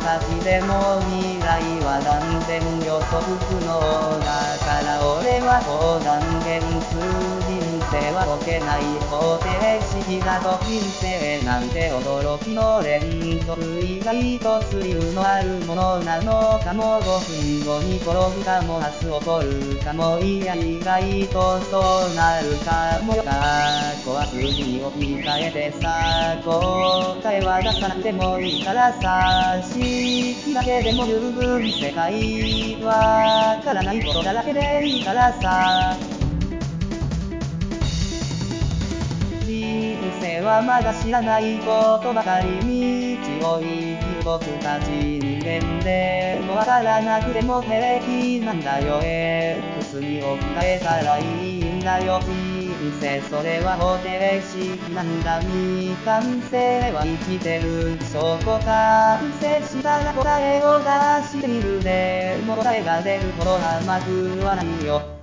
昔でも未来は断然予測不能だから俺はこう断言する。人生は解けない方程式だと。人生なんて驚きの連続。意外とスリルのあるものなのかも。5分後に転ぶかも。明日起こるかも。いや意外とそうなるかもよ。過去は数字に置き換えてさ、答えは出さなくてもいいからさ、知識だけでも十分。世界わからないことだらけでいいからさ。人生はまだ知らないことばかり。道を生きる僕たち人間でもわからなくても平気なんだよ。X に置き換えたらいいんだよ。人生それは方程式なんだ。未完成は生きてる証拠。完成したら答えを出してみる。でも答えが出るほど甘くはないよ。